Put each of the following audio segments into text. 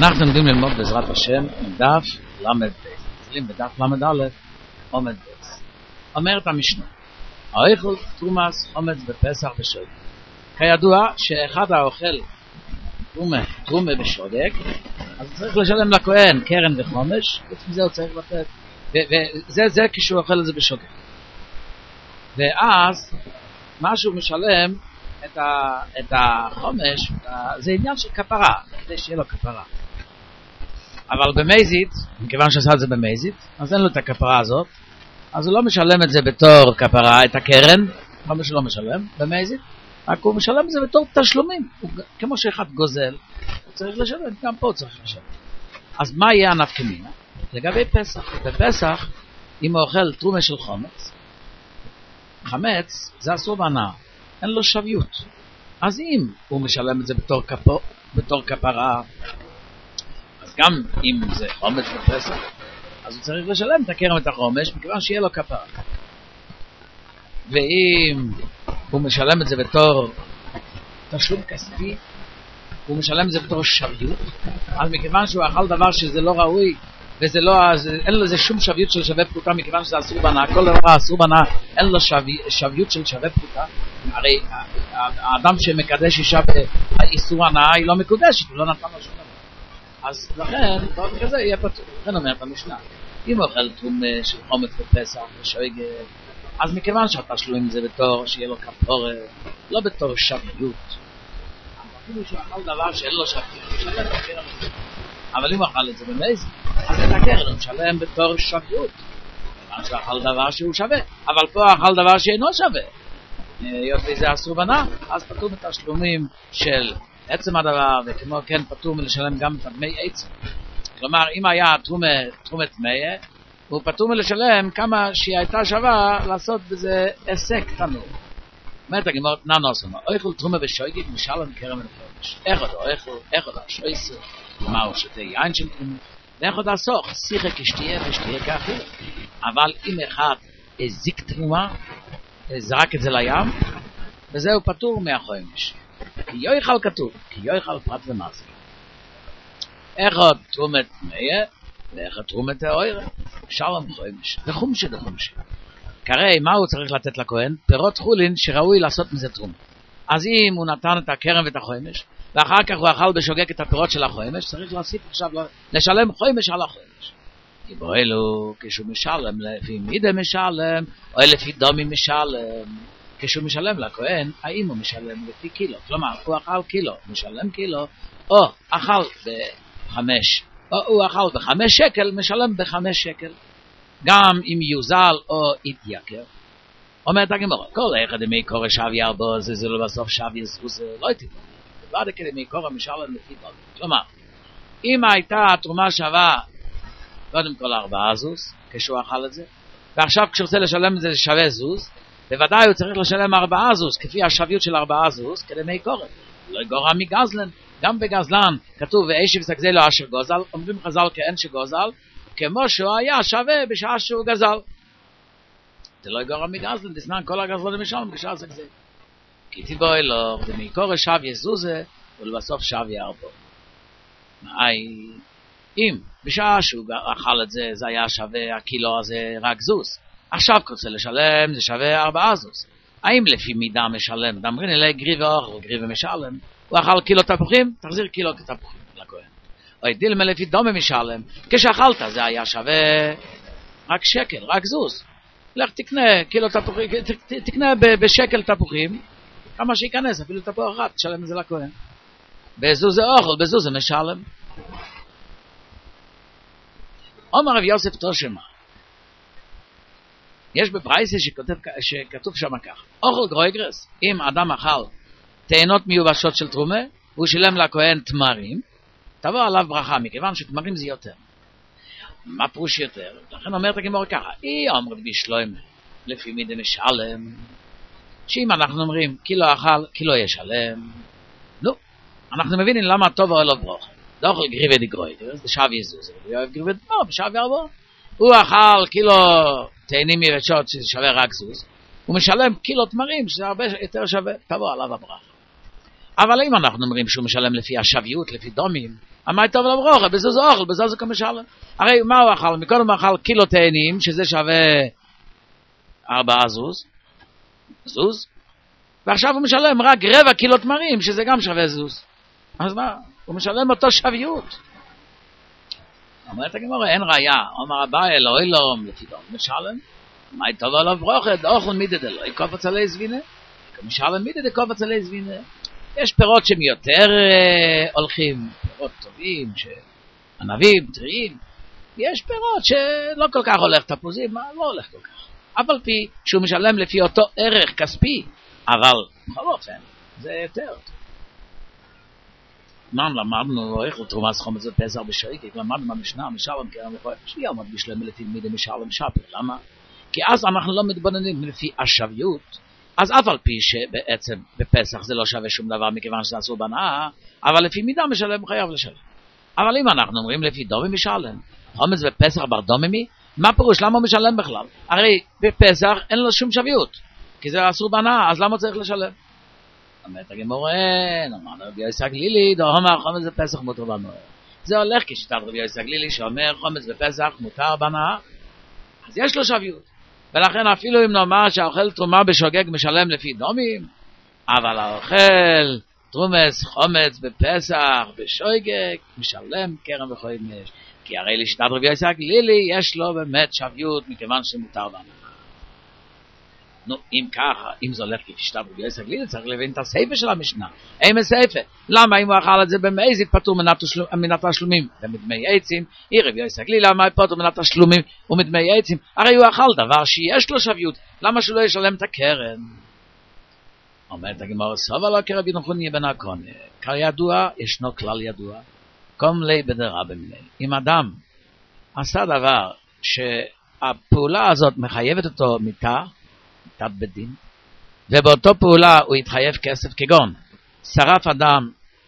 אנחנו עומדים ללמוד בעזרת השם דף למד ב'. מתחילים בדף למד א' עומד ב'. אומרת המשנה, האוכל תרומס חומץ בפסח ושודק. כידוע שאחד האוכל תרומה בשודק, אז צריך לשלם לכהן קרן וחומש, חוץ מזה הוא צריך לתת, וזה כשהוא אוכל את זה בשודק. ואז מה שהוא משלם את החומש, זה עניין של כפרה, כדי שיהיה לו כפרה. אבל במזית, מכיוון שעשה את זה במזית, אז אין לו את הכפרה הזאת, אז הוא לא משלם את זה בתור כפרה, את הקרן, חומש הוא לא משלם במזית, רק הוא משלם את זה בתור תשלומים. כמו שאחד גוזל, הוא צריך לשלם, גם פה הוא צריך לשלם. אז מה יהיה הנפקא מינה? לגבי פסח. בפסח, אם הוא אוכל תרומה של חומץ, חמץ זה אסור בהנאה, אין לו שוויות. אז אם הוא משלם את זה בתור כפרה, אז גם אם זה חומץ בפסח, אז הוא צריך לשלם את הקרן ואת החומש, מכיוון שיהיה לו כפרה. ואם הוא משלם את זה בתור תשלום כספי, הוא משלם את זה בתור שוויות, אז מכיוון שהוא אכל דבר שזה לא ראוי, וזה לא, אין לו שום שוויות של שווה פרוטה, מכיוון שזה אסור בהנאה. כל דבר אסור בהנאה, אין לו שוויות של שווה פרוטה. הרי האדם שמקדש אישה באיסור הנאה, היא לא מקודשת, הוא לא נתן לו שום דבר. אז לכן, דבר כזה יהיה פטור. לכן אומרת המשנה, אם הוא אוכל תרומה של חומץ בפסח ושוגג, אז מכיוון שהתשלומים זה בתור שיהיה לו כפורה, לא בתור שוויות. אפילו שהוא אכל דבר שאין לו שוויות, הוא משלם את הקרן. אבל אם הוא אכל את זה במזית, אז את הקרן הוא משלם בתור שוויות. מכיוון שהוא אכל דבר שהוא שווה, אבל פה הוא אכל דבר שאינו שווה. היות וזה אסור בהנאה, אז פטור בתשלומים של עצם הדבר, וכמו כן פטור מלשלם גם את דמי עצם. כלומר, אם היה תרומת מאה, הוא פטור מלשלם כמה שהיא הייתה שווה לעשות בזה עסק תנור. אומרת הגמרא ננוסמה, אוכל תרומה ושוגג משלם קרן וחומש. איך עוד השויסר, מה הוא שותה יין של תרומה, ואיך עוד הסוך, שיחק כשתהיה ושתהיה כאחר. אבל אם אחד הזיק תרומה, זרק את זה לים, וזהו פטור מהחומש. כי יויכל כתוב, כי יויכל פרט ומעשה. איך עוד תרומת מאה, ואיך עוד תרומת האוירה, שלום חומש, וחומשי דחומשי. כרי מה הוא צריך לתת לכהן? פירות חולין שראוי לעשות מזה תרומה. אז אם הוא נתן את הקרן ואת החומש, ואחר כך הוא אכל בשוגג את הפירות של החומש, צריך להוסיף עכשיו לשלם חומש על החומש. כי בו אלו, כשהוא משלם לפי מידה משלם, או לפי דומי משלם, כשהוא משלם לכהן, האם הוא משלם לפי קילו? כלומר, הוא אכל קילו, משלם קילו, או אכל בחמש, או הוא אכל בחמש שקל, משלם בחמש שקל. גם אם יוזל או יתייקר. אומרת הגמרא, כל אחד מקורא שווה ארבע, זה לא בסוף שווה זוז, לא הייתי בו. ועד כדי מקורא משלם לפי דומי. כלומר, אם הייתה התרומה שווה, קודם כל 4 זוז, כשהוא אכל את זה, ועכשיו כשהוא רוצה לשלם את זה שווה זוז, בוודאי הוא צריך לשלם 4 זוז, כפי השוויות של 4 זוז, כדי מי קורא. לא יגורע מגזלן. גם בגזלן כתוב, ואיש וסגזי לו אשר גוזל, אומרים חז"ל כאין שגוזל, כמו שהוא היה שווה בשעה שהוא גזל. זה לא יגורע מגזלן, דסנן כל הגזלנים משלם בשעה סגזי. כי תיבוא אלו, ומי קורא שווה זוזה, ולבסוף שווה 4. אם בשעה שהוא אכל את זה, זה היה שווה הקילו הזה רק זוז. עכשיו רוצה לשלם, זה שווה 4 זוז. האם לפי מידה משלם? דמרין אלי גריבה אוכל, גריבה משלם. הוא אכל קילו תפוחים, תחזיר קילו תפוחים לכהן. או דילמה לפי דומה משלם. כשאכלת זה היה שווה רק שקל, רק זוז. לך תקנה קילו תפוחים, תקנה בשקל תפוחים, כמה שיכנס, אפילו תפוח אחת, תשלם את זה לכהן. בזוז זה אוכל, בזוז זה משלם. אומר רב יוסף תושמה, יש בברייסה שכתוב שם כך, אוכל גרויגרס, אם אדם אכל תאנות מיובשות של תרומה, והוא שילם לכהן תמרים, תבוא עליו ברכה, מכיוון שתמרים זה יותר. מה פרוש יותר? לכן אומרת הגמרא ככה, אומרת בשלוימה, לפי מידה משלם, שאם אנחנו אומרים, קילו אכל, קילו ישלם, לא, אנחנו מבינים למה טוב או לא ברכה. לא אוכל גריבה דגרויגרס, זה שווה יזוז, הוא אוהב גריבה דגרויגרס, בשווה 4. הוא אכל קילו תאנים מיבשות שזה שווה רק זוז, הוא משלם קילו תמרים שזה הרבה יותר שווה, תבוא עליו הברכה. אבל אם אנחנו אומרים שהוא משלם לפי השביות, לפי דומים, מה טוב לו ברוכה, בזה זה אוכל, בזה זה כמשלם. הרי מה הוא אכל? מקודם הוא אכל קילו תאנים, שזה שווה 4 זוז, ועכשיו הוא משלם רק רבע קילו תמרים, שזה גם שווה זוז. אז מה? הוא משלם אותו שביות. אומרת הגמרא, אין ראיה. אומר אביי אלוהי לום לפי דום משלם. מה טוב לו ברוכה, דאוכל מידי דלוי קופץ עלי זבינה. משלם מידי דקופץ עלי זבינה. יש פירות שהם יותר הולכים, פירות טובים, ענבים, טריים. יש פירות שלא כל כך הולך, תפוזים, לא הולך כל כך. אבל פי שהוא משלם לפי אותו ערך כספי, אבל בכל אופן, זה יותר. מה למדנו, איך לתרומס חומץ בפסח בשויקת, למדנו במשנה, משלם קרן וחוי, שלי עמד בשלם לפי מידי משלם שפר, למה? כי אז אנחנו לא מתבוננים לפי השביות, אז אף על פי שבעצם בפסח זה לא שווה שום דבר מכיוון שזה אסור בהנאה, אבל לפי מידה משלם חייב לשלם. אבל אם אנחנו אומרים לפי דומי משלם, חומץ בפסח בר דומי, מה פירוש? למה הוא משלם בכלל? הרי בפסח אין לו שום שביות, כי זה אסור בהנאה, אז למה צריך לשלם? אומרת הגמרא, אמרנו רבי יוסי הגלילי, דאמר חומץ בפסח מותר בהנאה. זה הולך כשיטת רבי יוסי הגלילי שאומר חומץ בפסח מותר בהנאה, אז יש לו שביות. ולכן אפילו אם נאמר שהאוכל תרומה בשוגג משלם לפי דומים, אבל האוכל תרומס חומץ בפסח בשוגג משלם קרן וחומש, כי הרי לשיטת רבי יוסי הגלילי יש לו באמת שביות מכיוון שמותר בהנאה. נו, אם ככה, אם זה הולך כשיטת רבי יוסי הגלילי, צריך להבין את הסייפה של המשנה. אין הסייפה. למה אם הוא אכל את זה במזיד פטור מנת תשלומים ומדמי עצים? רבי יוסי הגלילי, למה פטור מנת תשלומים ומדמי עצים? הרי הוא אכל דבר שיש לו שביות, למה שהוא לא ישלם את הקרן? אומרת הגמרא, סובה לא כרבי נחוניה בן הקונה. כידוע, ישנו כלל ידוע, קום לי בדרבא מיני. אם אדם עשה דבר שהפעולה הזאת מחייבת אותו מיתה בדין, ובאותו פעולה הוא התחייב כסף, כגון שרף אדם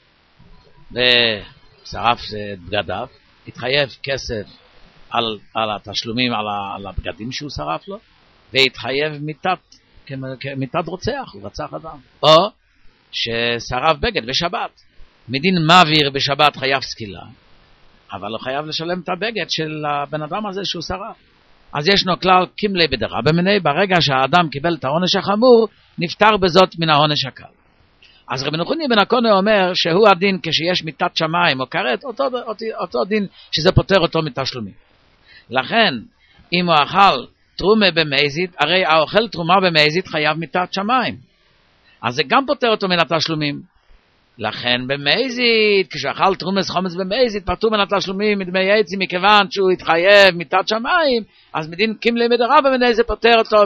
ושרף בגדיו, התחייב כסף על התשלומים על הבגדים שהוא שרף לו, והתחייב כמיתת רוצח, הוא רצח אדם. או ששרף בגד בשבת, מדין מעביר בשבת חייב סקילה, אבל הוא חייב לשלם את הבגד של הבן אדם הזה שהוא שרף. אז ישנו כלל קימלי בדרבא מיני, ברגע שהאדם קיבל את העונש החמור, נפטר בזאת מן העונש הקל. אז רבי נחוניה בן הקונה אומר שהוא הדין כשיש מיתת שמיים או כרת, אותו דין שזה פותר אותו מתשלומים. לכן, אם הוא אכל תרומה במזיד, הרי האוכל תרומה במזיד חייב מיתת שמיים. אז זה גם פותר אותו מן התשלומים. לכן במזיד, כשאכל תרומס חומץ במזיד, פטור מן התשלומים מדמי עצים, מכיוון שהוא התחייב מיתת שמיים, אז מדין קימלי בדרבא מיני זה פותר אותו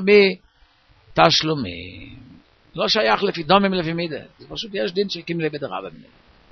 מתשלומים. לא שייך לפי דומים לפי מידה, זה פשוט יש דין של קימלי בדרבא מיני.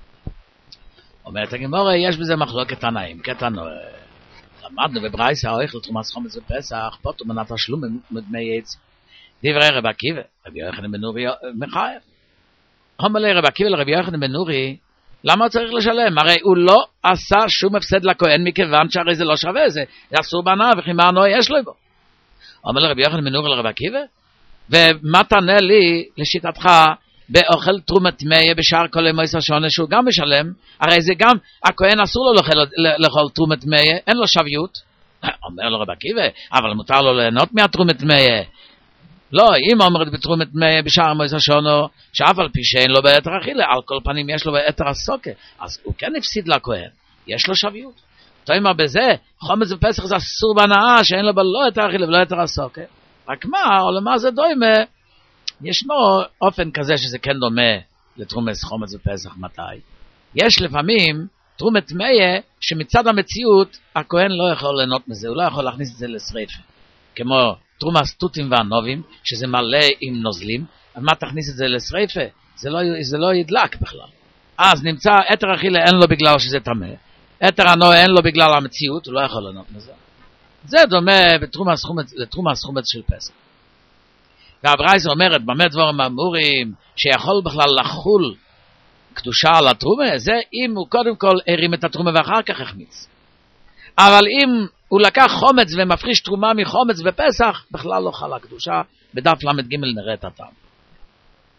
אומרת הגמרא, יש בזה מחלוקת תנאים, כתנא. למדנו בברייתא האוכל תרומס חומץ בפסח, פטור מן התשלומים מדמי עצים. דברי רבי עקיבא, רבי יוחנן בן נורי מחייב. אומר לי רבי עקיבא לרבי יוחנן בן נורי, למה הוא צריך לשלם? הרי הוא לא עשה שום הפסד לכהן, מכיוון שהרי זה לא שווה, זה אסור בהנאה, וכי מה הנאה יש לו בו. אומר לרבי יוחנן בן נורי לרבי עקיבא, ומה תענה לי לשיטתך באוכל תרומת טמאה בשאר כל ימי שונה שהוא גם משלם? הרי זה גם, הכהן אסור לו לאכול תרומת טמאה, אין לו שביות. אומר לו רבי עקיבא, אבל מותר לו ליהנות מהתרומת טמאה. לא, אם אומרת בתרומת טמאה בשאר מועצה שונו, שאף על פי שאין לו ביתר אכילה, על כל פנים יש לו ביתר הסוקה, אז הוא כן הפסיד לכהן, יש לו שביות. תאמר בזה, חומץ בפסח זה אסור בהנאה, שאין לו לא יתר אכילה ולא יתר הסוקה. רק מה, או למה זה דומה, ישנו אופן כזה שזה כן דומה לתרומס חומץ בפסח מתי. יש לפעמים תרומת טמאה שמצד המציאות, הכהן לא יכול ליהנות מזה, הוא לא יכול להכניס את זה לשריפה. כמו תרומס תותים וענובים, שזה מלא עם נוזלים, אז מה תכניס את זה לשריפה? זה לא ידלק בכלל. אז נמצא, יתר אכילה אין לו בגלל שזה טמא, יתר הנועה אין לו בגלל המציאות, הוא לא יכול ליהנות מזה. זה דומה לתרומס חומץ של פסח. והברייתא אומרת, במה דברים אמורים, שיכול בכלל לחול קדושה על התרומה, זה אם הוא קודם כל הרים את התרומה ואחר כך החמיץ. אבל אם הוא לקח חומץ ומפריש תרומה מחומץ בפסח, בכלל לא חלה קדושה, בדף למד ג' נראה את הטעם.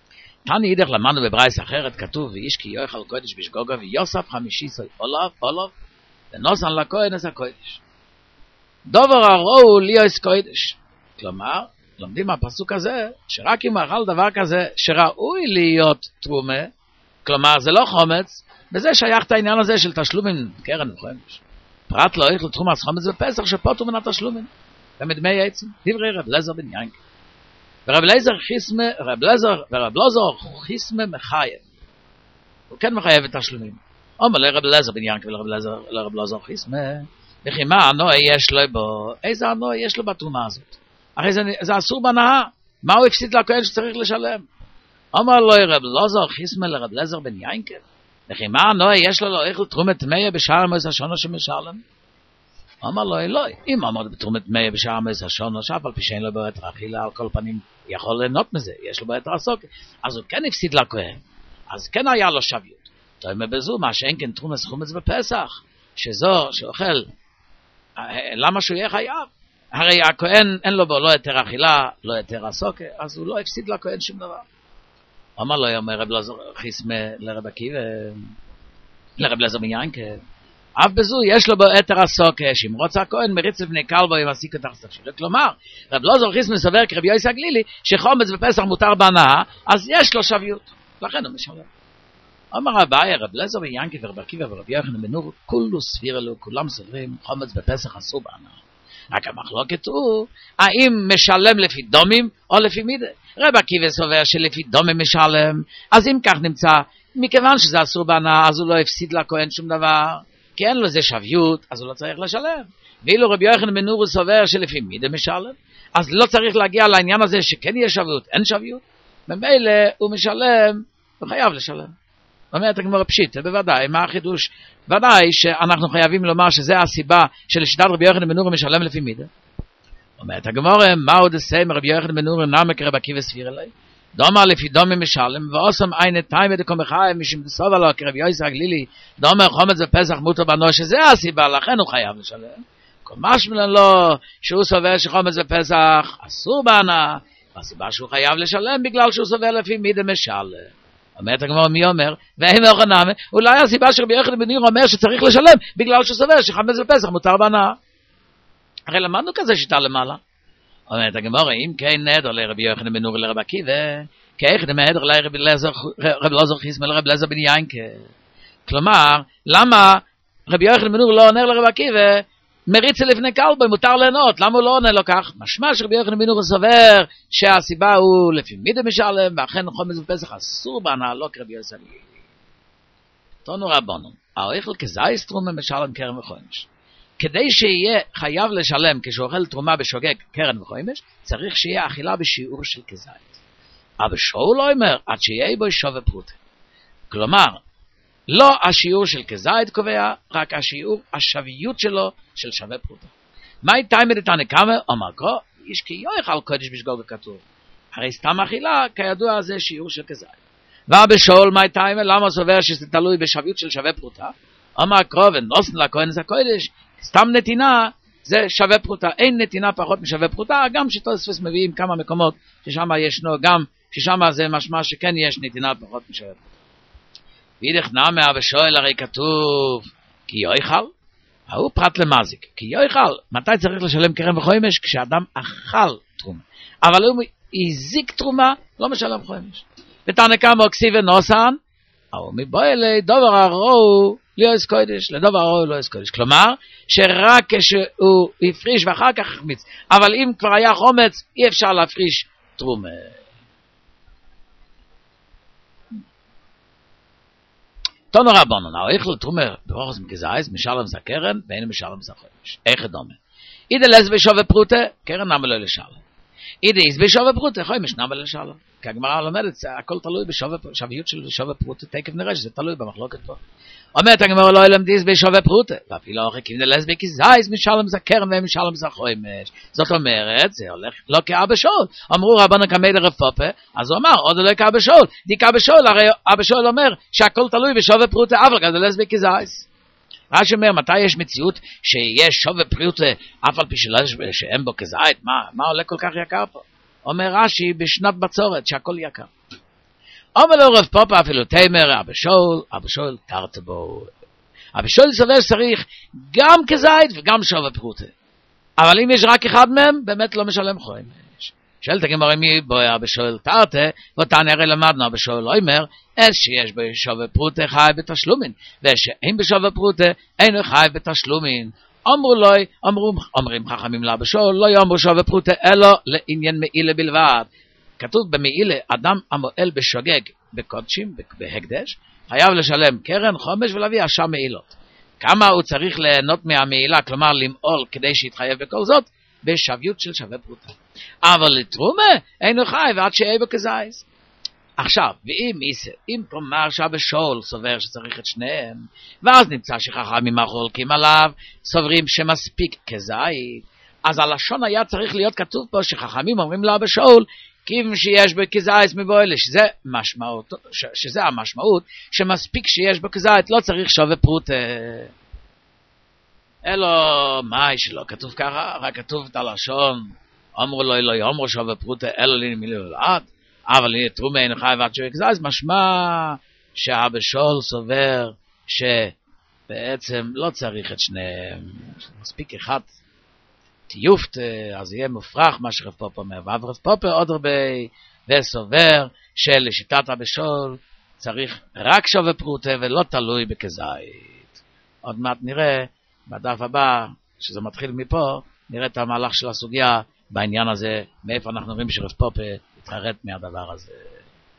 תני אידך למדנו בברייס אחרת, כתוב, ואיש כי יאכל קודש בשגוגה, ויוסף חמישי סוי אולוב, ונוסן לכהן עשה קודש. דובר הראו ליאס קודש. כלומר, לומדים מהפסוק הזה, שרק אם אכל דבר כזה, שראוי להיות תרומה, כלומר זה לא חומץ, וזה שייך את העניין הזה של תשלומים, קרן וחומש. פרט לא יאכל תרומה אז חומץ בפסח, שפוטו מן התשלומים. ומדמי עצם, דברי רב לזר בן ינקה. ורב לזר חיסמה מחייב. הוא כן מחייב את תשלומים. אומר לרב לזר בן ינקה ולרב לזר חיסמה, וכי מה הנוי יש לו בו? איזה הנוי יש לו בתרומה הזאת? הרי זה אסור בנאה. מה הוא הפסיד לכהן שצריך לשלם? אומר לו רב לזר חיסמה לרב לזר בן ינקה, וכי מה הנוי יש לו איך לתרומת מאה בשער מועד השנה שמשלם? אמר לו אלוהי, אם אמר בתרומת מאה בשער מועד השנה, שאף על פי שאין לו בעת אכילה, על כל פנים יכול ליהנות מזה, יש לו בעת עסוק, אז הוא כן הפסיד לכהן, אז כן היה לו שוויות. תאמר בזו, מה שאין כן תרומת חומץ בפסח, שזו שאוכל, למה שהוא יהיה חייב? הרי הכהן אין לו בו לא יותר אכילה, לא יותר עסוק, אז הוא לא הפסיד לכהן שום דבר. אמר לו, אומר רב לזר חיסמה לרב עקיבא, לרב לזר בן ינקה, אף בזו יש לו בו יותר עסוק, שאם רוצה הכהן מריץ לבני כלבו ומסיק את החסק שלו. כלומר, רב לזר חיסמה סבר כרבי יוסי הגלילי, שחומץ בפסח מותר בהנאה, אז יש לו שוויות, לכן הוא משלם. אמר אביי, רב לזר בן ינקה ורב עקיבא ורב יוחנן בן נור, כולו סביר לו, כולם סוברים, חומץ בפסח אסור בהנאה. רק המחלוקת הוא, האם משלם לפי דומים או לפי מידה? רב עקיבא סובר שלפי דומים משלם, אז אם כך נמצא, מכיוון שזה אסור בהנאה, אז הוא לא הפסיד לכהן שום דבר, כי אין לו זה שוויות, אז הוא לא צריך לשלם. ואילו רבי יוחנן בן נור סובר שלפי מידה משלם, אז לא צריך להגיע לעניין הזה שכן יהיה שוויות, אין שוויות. ממילא הוא משלם, הוא חייב לשלם. אומרת הגמרא פשיטא, בוודאי, מה החידוש? ודאי שאנחנו חייבים לומר שזה הסיבה שלשיטת רבי יוחנן בן נור משלם לפי מידה. אומרת הגמרא, מה עוד עושה רבי יוחנן בן נור נמק רב עקיבא סביר אלי? דומר לפי דומי משלם, ועושם עין תימא דקום חייב משום דסובה לו כרבי יוסי הגלילי, דומר חומץ בפסח מותר בנו, שזה הסיבה, לכן הוא חייב לשלם. כל משמע לו שהוא סובר שחומץ בפסח אסור בהנאה, והסיבה שהוא חייב לשלם בגלל שהוא סובר לפי מידה משלם. אומרת הגמרא מי אומר, ואין אוכנמי, אולי הסיבה שרבי יוחנן בן נור אומר שצריך לשלם בגלל שהוא סובר שחומץ בפסח מותר בהנאה. הרי למדנו כזה שיטה למעלה. אומרת הגמרא, אם כן נדר לרבי יוחנן בן נור ולרב עקיבא, כאיך נדר לרב לזר חיסמה לרב לזר בן ינקה. כלומר, למה רבי יוחנן בן נור לא עונה לרב עקיבא, מריץ לפני כלבו, מותר ליהנות, למה הוא לא עונה לו כך? משמע שרבי יוחנן בן נור סובר שהסיבה הוא לפי מידה משלם, ואכן חומץ בפסח אסור בהנאה, לא כרבי יוסי הגלילי. תנו רבנו, האוכל כזייס תרומה משלם קרן וחומש. כדי שיהיה חייב לשלם כשהוא אוכל תרומה בשוגג קרן וחומש, צריך שיהיה אכילה בשיעור של כזית. אבל שאול לא אומר, עד שיהיה בו שווה פרוטה. כלומר, לא השיעור של כזית קובע, רק השיעור, השוויות שלו של שווה פרוטה. מה יתאי מדתני כמה? אומר כה, איש כי יאכל קודש בשגוגה כתוב. הרי סתם אכילה, כידוע זה שיעור של כזית. ובשאול מה יתאי, למה סובר שזה תלוי בשוויות של שווה פרוטה? אומר כה, ונוסן לכהן זה הקודש, סתם נתינה זה שווה פרוטה, אין נתינה פחות משווה פרוטה, גם שתוספות מביאים כמה מקומות ששם ישנו, גם ששם זה משמע שכן יש נתינה פחות משווה פרוטה. ואידך נמי ושואל הרי כתוב כי יאכל, הוא פרט למזיק, כי יאכל, מתי צריך לשלם קרן וחומש? כשאדם אכל תרומה, אבל הוא הזיק תרומה, לא משלם חומש. ותנא קמא כסיב ונוסן, או מבוא אלי דובר הראו ליאס קודש, לדובר הראו ליאס קודש. כלומר, שרק כשהוא הפריש ואחר כך החמיץ. אבל אם כבר היה חומץ, אי אפשר להפריש תרומה. תנו רבנן, האוכל תרומה ברוחס מגזייס, משלם זה קרן, ואין משלם זה חומש. איך דומה? אידה לס בשווה פרוטה, קרן נמה לא לשלם. אידה איז בשווה פרוטה, חומש נמה לשלם. כי הגמרא לומדת, הכל תלוי בשוויות של שווה פרוטה, תקף נראה שזה תלוי במחלוקת פה. אומרת הגמרא לא ילמדיס בשווה פרוטה, ואפילו אחרי כיוון לס בכזייס, משלם זה קרן ומשלם זה חומש. זאת אומרת, זה הולך לא כאבא שאול. אמרו רבנו קמי לרב פופה, אז הוא אמר, עוד לא כאבא שאול. די כאבא שאול, הרי אבא שאול אומר שהכל תלוי בשווה פרוטה, אבל גם לס בכזייס. רש"י אומר, מתי יש מציאות שיש שווה פרוטה, אף על פי שאין בו כזית, מה עולה כל כך יקר פה? אומר רש"י בשנת בצורת שהכל יקר. אומר לו רב פאפה אפילו תימר, אבא שואל תרתי בו. אבא שואל סובר שצריך גם כזית וגם שווה פרוטה. אבל אם יש רק אחד מהם, באמת לא משלם חומש. שואלת הגמרא מי בו אבא שואל תרתי, ואותנו הרי למדנו אבא שואל אומר, שיש בו שווה פרוטה חי בתשלומין, ושאין בשווה פרוטה אינו חי בתשלומין. אומרים חכמים לאבא שואל, לא יאמרו שווה פרוטה אלא לעניין מעילה בלבד. כתוב במעילה, אדם המועל בשוגג בקודשים, בהקדש, חייב לשלם קרן, חומש ולהביא השאר מעילות. כמה הוא צריך ליהנות מהמעילה, כלומר למעול כדי שיתחייב בכל זאת, בשוויות של שווה פרוטה. אבל לתרומה אינו חי ועד שיהיה בכזייס. עכשיו, אם תאמר שאבא שואל סובר שצריך את שניהם, ואז נמצא שחכמים החולקים עליו, סוברים שמספיק כזית, אז הלשון היה צריך להיות כתוב פה שחכמים אומרים לאבא שואל, כיוון שיש בכזית מבועל, שזה המשמעות, שמספיק שיש בכזית, לא צריך שווה פרוטה. אלו, מה שלא כתוב ככה, רק כתוב את הלשון, אמרו לו, לא יאמרו שווה פרוטה, אלו לי מילי ולעד, אבל תרומה אין חי ועד שווה כזית, משמע שהאבא שואל סובר שבעצם לא צריך את שניהם, מספיק אחד תיופת, אז יהיה מופרח מה שרב פופר אומר, ורב פופר עוד הרבה וסובר שלשיטת אבא שואל צריך רק שווה פרוטה ולא תלוי בכזית. עוד מעט נראה בדף הבא, שזה מתחיל מפה, נראה את המהלך של הסוגיה בעניין הזה, מאיפה אנחנו רואים שרב פופר התחרט מהדבר הזה.